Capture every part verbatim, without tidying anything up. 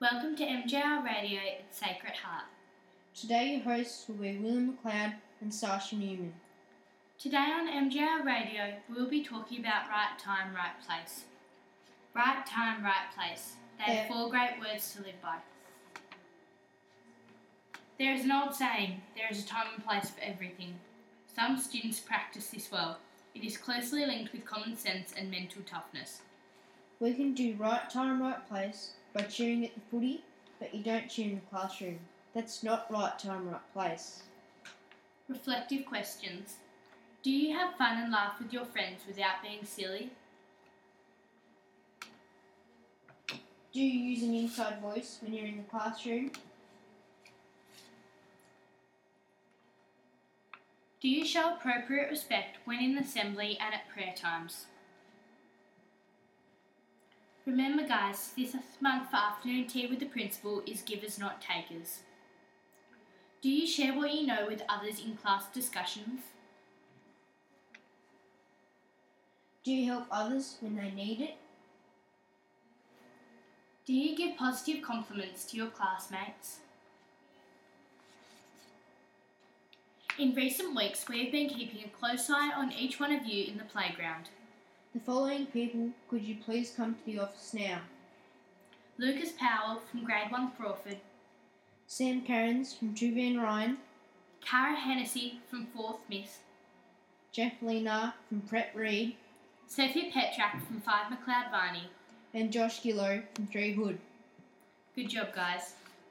Welcome to M J R Radio at Sacred Heart. Today your hosts will be William McLeod and Sasha Newman. Today on M J R Radio, we'll be talking about right time, right place. Right time, right place. They Yeah. are four great words to live by. There is an old saying, there is a time and place for everything. Some students practice this well. It is closely linked with common sense and mental toughness. We can do right time, right place by cheering at the footy, but you don't cheer in the classroom. That's not right time, right place. Reflective questions. Do you have fun and laugh with your friends without being silly? Do you use an inside voice when you're in the classroom? Do you show appropriate respect when in assembly and at prayer times? Remember guys, this month for afternoon tea with the principal is givers not takers. Do you share what you know with others in class discussions? Do you help others when they need it? Do you give positive compliments to your classmates? In recent weeks, we have been keeping a close eye on each one of you in the playground. The following people, could you please come to the office now? Lucas Powell from Grade one Crawford, Sam Cairns from two Van Ryan, Cara Hennessy from fourth Miss, Jeff Linar from Prep Reed, Sophia Petrak from five McLeod Varney, and Josh Gillow from three Hood. Good job, guys.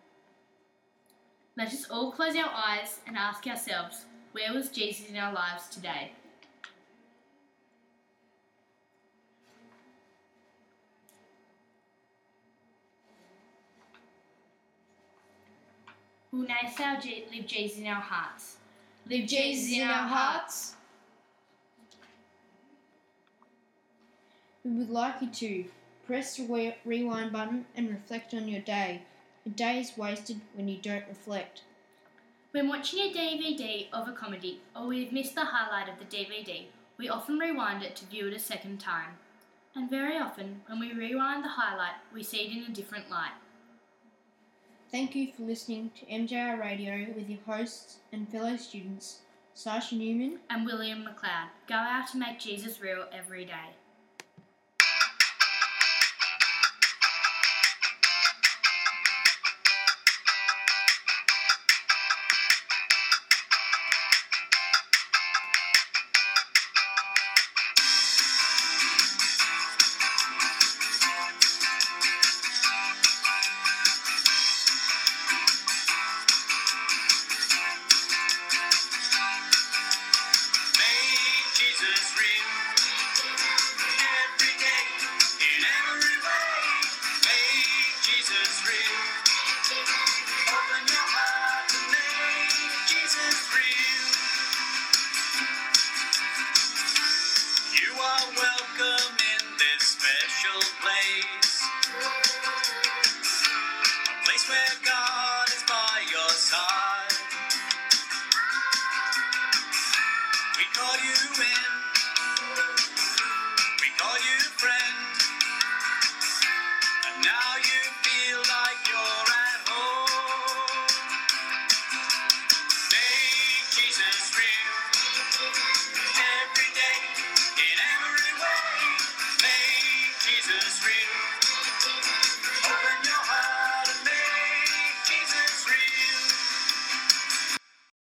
Let us all close our eyes and ask ourselves, where was Jesus in our lives today? We'll now say our G- live Jesus in our hearts. Live Jesus in our hearts. We would like you to press the re- rewind button and reflect on your day. A day is wasted when you don't reflect. When watching a D V D of a comedy, or we've missed the highlight of the D V D, we often rewind it to view it a second time. And very often, when we rewind the highlight, we see it in a different light. Thank you for listening to M J R Radio with your hosts and fellow students, Sasha Newman And William McLeod. Go out and make Jesus real every day. Welcome in this special place, a place where God is by your side. We call you in, we call you